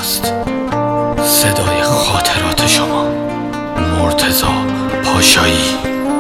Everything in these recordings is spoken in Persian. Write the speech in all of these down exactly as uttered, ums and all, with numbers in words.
است صدای خاطرات شما. مرتضی پاشایی.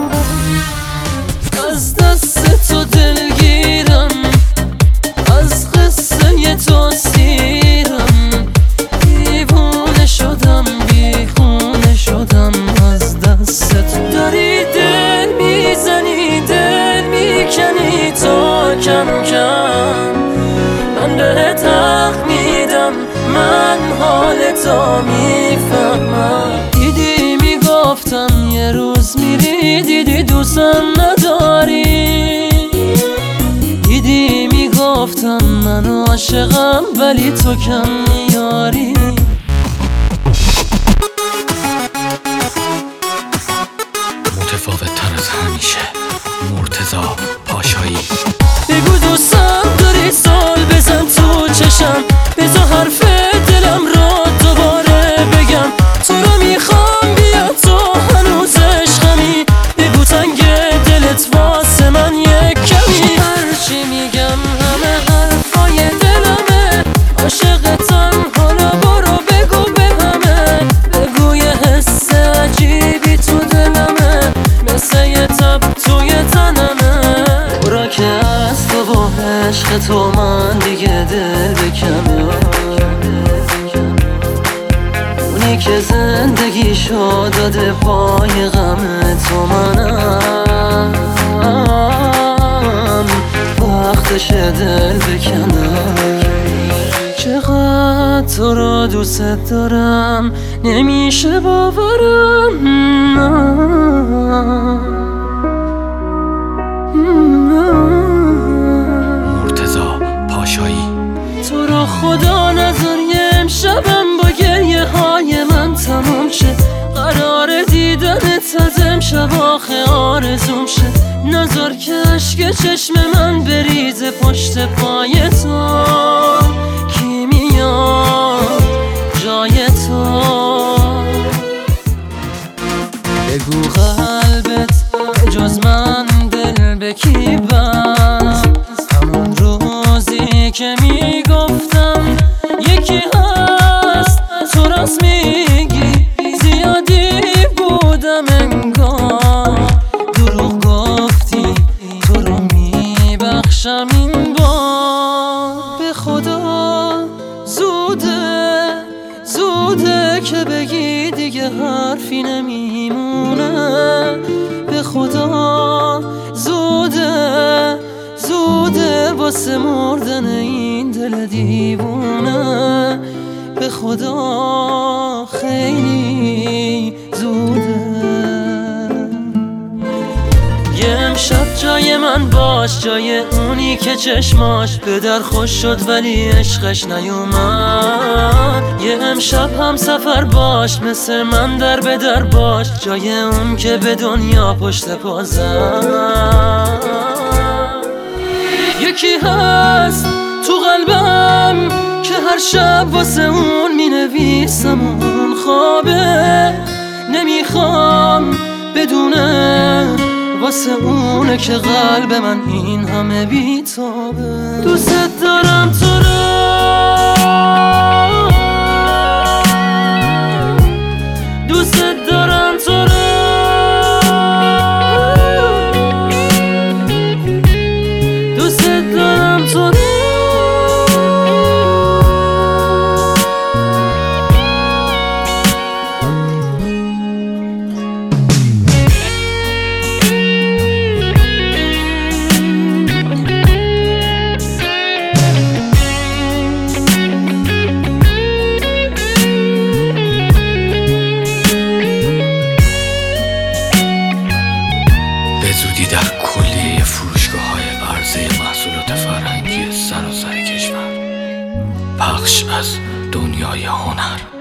از دست تو دلگیرم، از قصه تو سیرم، دیوونه شدم بیخونه شدم از دست تو. داری دل میزنی دل میکنی تا کم کم، من بهت حق میدم، من حال تو میفهمم. دیدی میگفتم یه روز میری، دیدی دوستم نداری، دیدی میگفتم من عاشقم ولی تو کم میاری. متفاوت تر از همیشه. مرتضی پاشایی. بگو دوستم داری سال بزن تو چشم، بذار حرف دلم را دوباره بگم. تو رو میخوام بیا تو هنوز عشقمی، بگو تنگ دلت واسه من یک کمی. هرچی میگم همه حرفای دلمه، عاشقتم حالا برو بگو به همه. بگو یه حس عجیبی تو دلمه، مثل یه تب توی تنمه. برا که از تو با عشق تو من دیگه دل بکنم، اونی که زندگیشو داده پای غم تو منم. وقتش دل بکنم. چقدر تو رو دوست دارم نمیشه باورم. مرتضی پاشایی. تو رو خدا نذار یه امشبم با گریه های من تمام شه. قرار دیدنت از امشب آخه آرزوم شه. نذار که عشق چشم من بریزه پشت پای تو. کی میاد جای تو؟ بگو قلبت جز من دل به کی بست؟ همون روزی که میگفتم یکی هست، تو راست میگی زیادی بودم انگار. دروغ گفتی تو رو میبخشم این بار. به خدا زوده زوده که بگی دیگه حرفی نمیمونه. به خدا زوده زوده واسه مردن این دل دیوونه. به خدا خیلی زوده. یه امشب جای من باش، جای اونی که چشماش به در خوش شد ولی عشقش نیومد. یه امشب هم سفر باش، مثل من در به در باش، جای اون که به دنیا پشت پا زد. یکی هست تو قلبم که هر شب واسه اون می نویسم اون خوابه. نمیخوام بدونه واسه اونه که قلب من این همه بیتابه. دوست دارم تو رو، دوست دارم تو رو، دوست دارم تو رو. زودی در کلیه فروشگاه‌های عرضه محصولات فرهنگی سراسر کشور پخش از دنیای هنر.